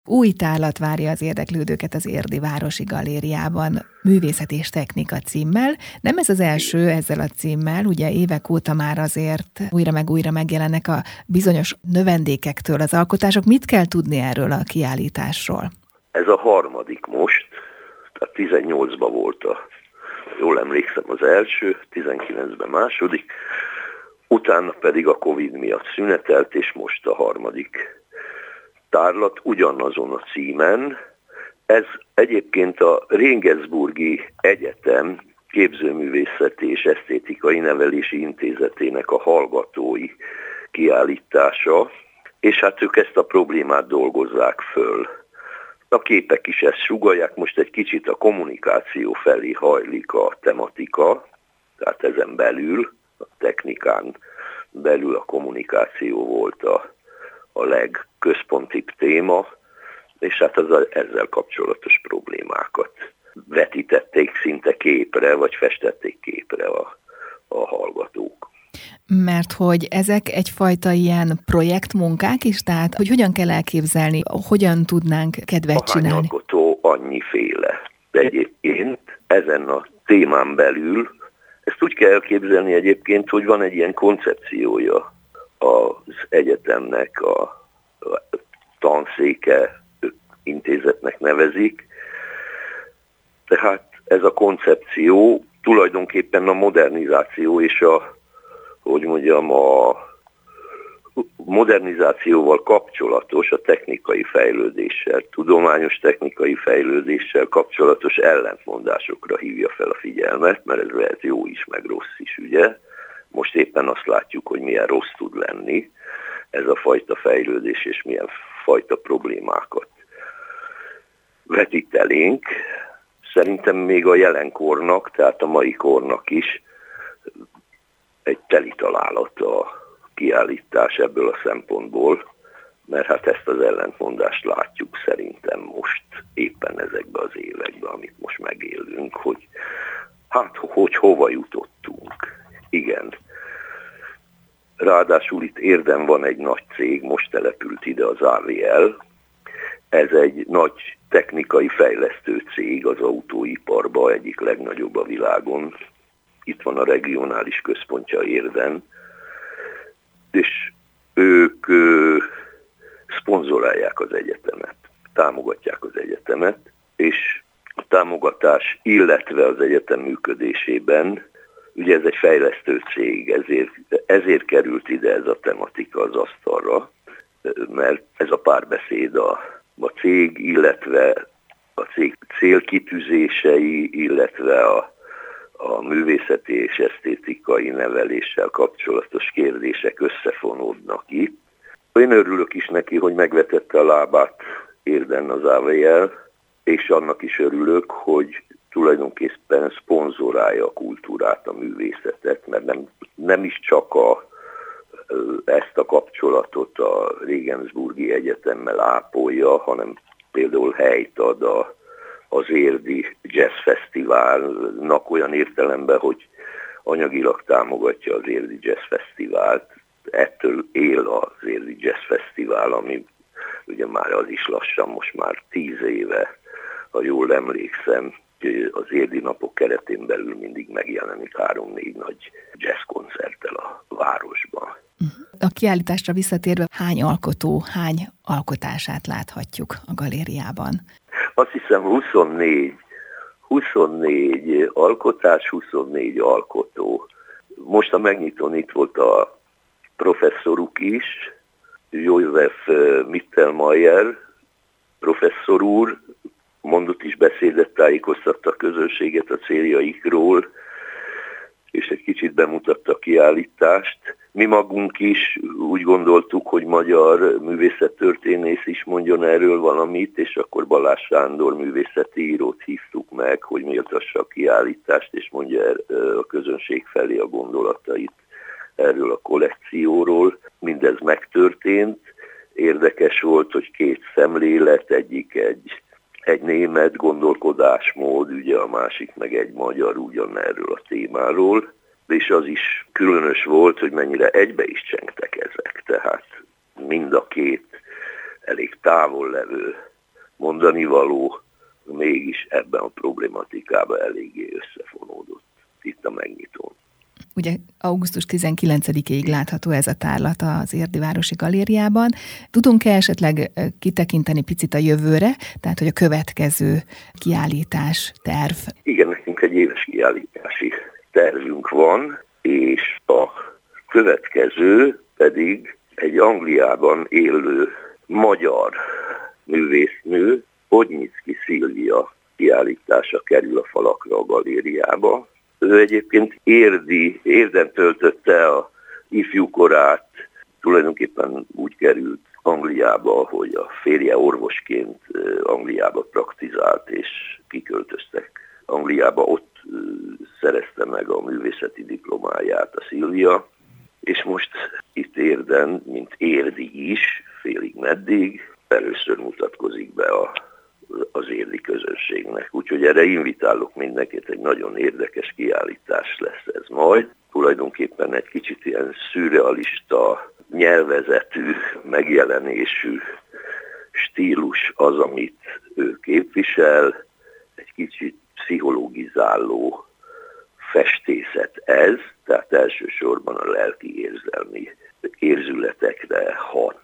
Új tárlat várja az érdeklődőket az Érdi Városi Galériában, Művészet és Technika címmel. Nem ez az első ezzel a címmel, ugye évek óta már azért újra meg újra megjelennek a bizonyos növendékektől az alkotások. Mit kell tudni erről a kiállításról? Ez a harmadik most, tehát 18-ban volt jól emlékszem az első, 19-ben második, utána pedig a Covid miatt szünetelt, és most a harmadik tárlat ugyanazon a címen. Ez egyébként a Regensburgi Egyetem Képzőművészeti és Esztétikai Nevelési Intézetének a hallgatói kiállítása, és hát ők ezt a problémát dolgozzák föl. A képek is ezt sugallják, most egy kicsit a kommunikáció felé hajlik a tematika, tehát ezen belül, a technikán belül a kommunikáció volt a legközpontibb téma, és hát ezzel kapcsolatos problémákat vetítették szinte képre, vagy festették képre a hallgatók. Mert hogy ezek egyfajta ilyen projektmunkák is, tehát hogy hogyan kell elképzelni, hogyan tudnánk kedvet csinálni? Ahány alkotó, annyiféle. De egyébként ezen a témán belül, ezt úgy kell elképzelni egyébként, hogy van egy ilyen koncepciója az egyetemnek, a tanszéke intézetnek nevezik. Tehát ez a koncepció tulajdonképpen a modernizáció és a modernizációval kapcsolatos, a technikai fejlődéssel, tudományos technikai fejlődéssel kapcsolatos ellentmondásokra hívja fel a figyelmet, mert ez lehet jó is, meg rossz is, ugye? Most éppen azt látjuk, hogy milyen rossz tud lenni ez a fajta fejlődés, és milyen fajta problémákat vetít elénk. Szerintem még a jelenkornak, tehát a mai kornak is egy teli találat a kiállítás ebből a szempontból, mert hát ezt az ellentmondást látjuk szerintem most éppen ezekben az években, amit most megélünk, hogy hova jutottunk. Igen. Ráadásul itt Érden van egy nagy cég, most települt ide az AVL. Ez egy nagy technikai fejlesztő cég az autóiparban, egyik legnagyobb a világon. Itt van a regionális központja Érden, és ők szponzorálják az egyetemet, támogatják az egyetemet, és a támogatás, illetve az egyetem működésében, ugye ez egy fejlesztő cég, ezért került ide ez a tematika az asztalra, mert ez a párbeszéd a cég, illetve a cég célkitűzései, illetve a művészeti és esztétikai neveléssel kapcsolatos kérdések összefonódnak itt. Én örülök is neki, hogy megvetette a lábát Érden az AVL, és annak is örülök, hogy tulajdonképpen szponzorálja a kultúrát, a művészetet, mert nem is csak ezt a kapcsolatot a Regensburgi Egyetemmel ápolja, hanem például helyt ad az Érdi Jazz Fesztiválnak olyan értelemben, hogy anyagilag támogatja az Érdi Jazz Fesztivált. Ettől él az Érdi Jazz Fesztivál, ami ugye már az is lassan, most már 10 éve, ha jól emlékszem, az Érdi napok keretén belül mindig megjelenik 3-4 nagy jazzkoncerttel a városban. A kiállításra visszatérve, hány alkotó, hány alkotását láthatjuk a galériában? Azt hiszem 24 alkotás, 24 alkotó. Most a megnyitón itt volt a professzoruk is, József Mittelmeier professzor úr, mondott is beszédet, tájékoztatta a közönséget a céljaikról, és egy kicsit bemutatta a kiállítást. Mi magunk is úgy gondoltuk, hogy magyar művészettörténész is mondjon erről valamit, és akkor Balázs Sándor művészeti írót hívtuk meg, hogy méltassa a kiállítást, és mondja a közönség felé a gondolatait erről a kollekcióról. Mindez megtörtént. Érdekes volt, hogy 2 szemlélet, egyik egy német gondolkodásmód, ugye a másik meg egy magyar ugyanerről a témáról, és az is különös volt, hogy mennyire egybe is csengtek ezek, tehát mind a 2 elég távol levő mondani való, mégis ebben a problématikában eléggé összefonódott itt a megnyitón. Ugye augusztus 19-ig látható ez a tárlat az Érdi Városi Galériában. Tudunk-e esetleg kitekinteni picit a jövőre, tehát hogy a következő kiállítás terv? Igen, nekünk egy éves kiállítási tervünk van, és a következő pedig egy Angliában élő magyar művésznő, Hodnyicki Szilvia kiállítása kerül a falakra a galériába. Ő egyébként Érden töltötte a ifjúkorát, tulajdonképpen úgy került Angliába, hogy a férje orvosként Angliába praktizált, és kiköltöztek Angliába, ott szerezte meg a művészeti diplomáját a Szilvia, és most itt Érden, mint érdi is, félig meddig, először mutatkozik be az érdi közönségnek. Úgyhogy erre invitálok mindenkit, egy nagyon érdekes kiállítás lesz ez majd. Tulajdonképpen egy kicsit ilyen szürrealista nyelvezetű, megjelenésű stílus az, amit ő képvisel, egy kicsit pszichológizáló festészet ez, tehát elsősorban a lelki érzelmi érzületekre hat